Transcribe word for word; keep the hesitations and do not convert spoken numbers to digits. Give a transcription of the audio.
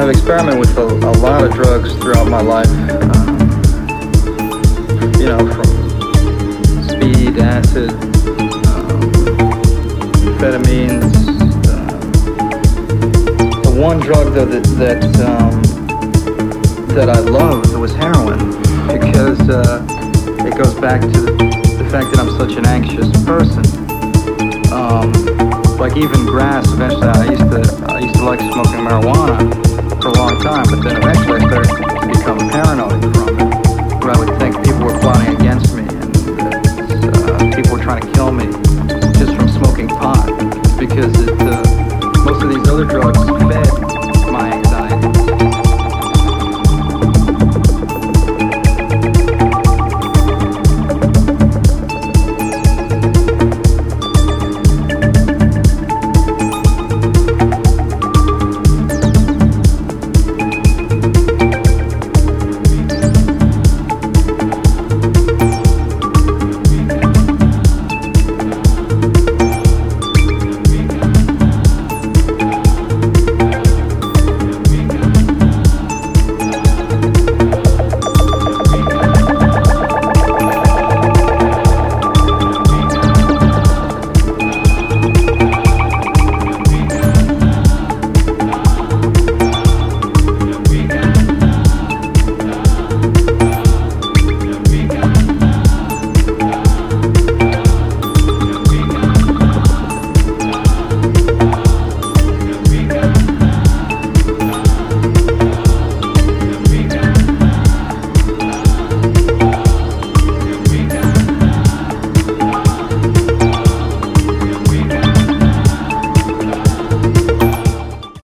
I've experimented with a, a lot of drugs throughout my life. Um, you know, from speed, acid, um, amphetamines. Uh, the one drug though that that um, that I loved was heroin, because uh, it goes back to the, the fact that I'm such an anxious person. Um, like even grass. Eventually, I used to I used to like smoking marijuana for a long time, but then eventually I started to become paranoid from it, where I would think people were plotting against me and that uh, people were trying to kill me just from smoking pot, because it, uh, most of these other drugs